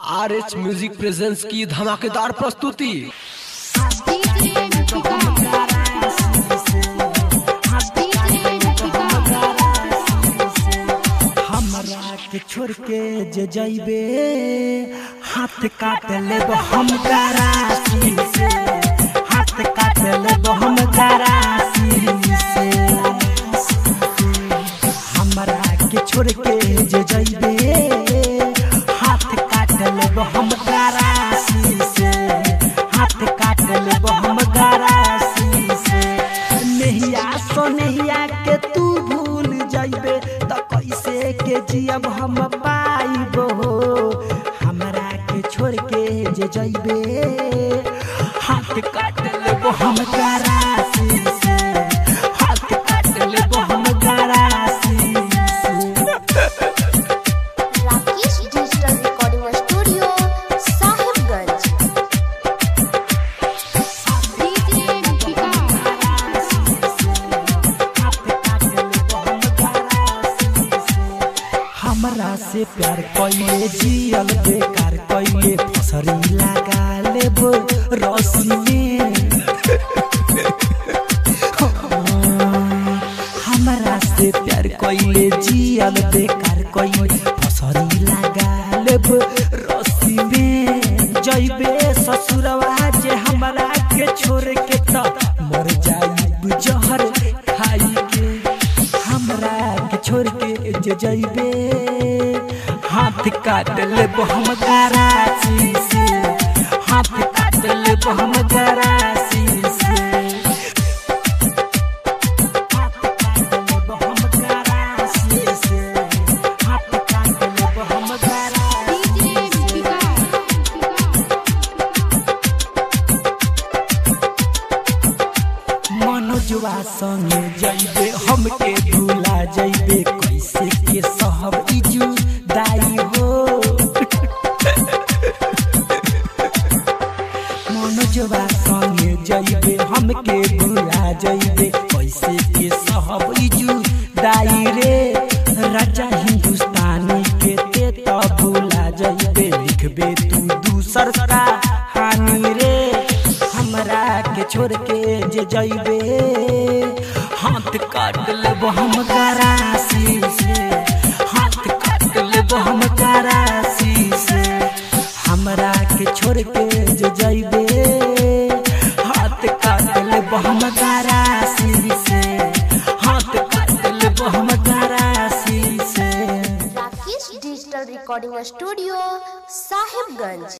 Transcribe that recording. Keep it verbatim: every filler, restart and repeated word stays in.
R H music presents की धमाकेदार प्रस्तुति। हमरा के छोड़ के जे जाइबे हाथ काट लेब हम गरासी से, हाथ काट लेब हम गरासी से। हमरा के छोड़ के जे जाइबे हाथ काट लेब हम गरासी से, हाथ काट लेब हम गरासी से। नहिया सो नहिया के तू भूल जाइबे त कैसे के जियब हम पाइब हो। हमरा के छोड़ के जे जाइबे हाथ काट लेब हम गरासी से, हाथ काट लेब हम गरासी से। Rakesh digital recording studio Sahibganj. हमरा से प्यार कइले जियल बेकार कइले फसरी लगा लेब रस्सी में। हमरा से प्यार कइले जियल बेकार कइले फसरी लगा लेब रस्सी में। जइबे ससुरवा जे हमरा के छोड़ के त मर जाइब जहर खाई के। हमरा के छोड़ के जे जइबे हाथ काट लेब हम गरासी से, हाथ काट लेब हम गरासी से। हाथ काट लेब हम गरासी से, हाथ काट लेब हम गरासी से। मनोजवा संगे जइबे हमके भूला जइबे कैसे के सहब इजू दाई हो। मनोजवा संगे जइबे हमके भूला जइबे कैसे के सहब इजू दाई रे। राजा हिंदुस्तानी के ते त भूला जइबे लिखबे तू दूसर का हानि रे। हमरा के छोड़ के जे जइबे हाथ काट लेब हम गरासी से, हाथ काट लेब हम गरासी से। हमरा के छोड़ के जे जइबे हाथ काट लेब हम गरासी से, हाथ काट लेब हम गरासी से। Rakesh digital recording studio Sahibganj.